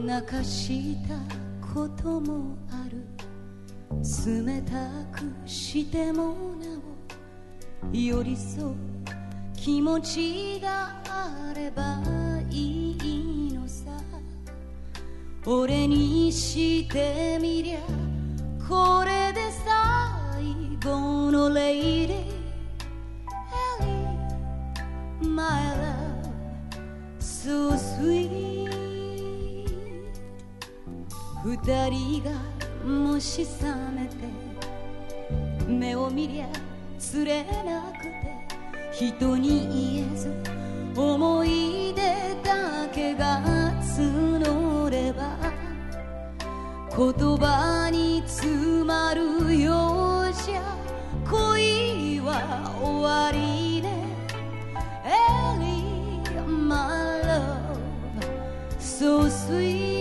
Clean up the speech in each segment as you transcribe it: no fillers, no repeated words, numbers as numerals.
泣かしたこともある。冷たくしてもなお寄り添う気持ちがあればいいのさ。俺にしてみりゃこれで最後のレイディー Ellie my love so sweet。 二人がもし覚めて目を見りゃ釣れなくて人に言えず思い出だけが募れば言葉に詰まるようじゃ恋は終わりね。 Ellie my love so sweet。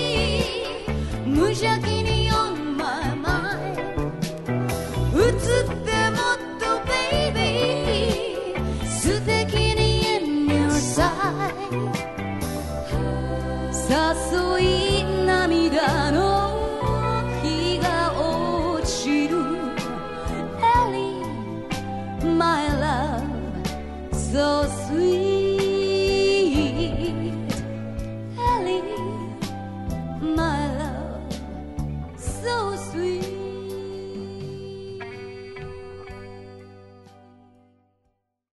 無邪気に on my mind 映っ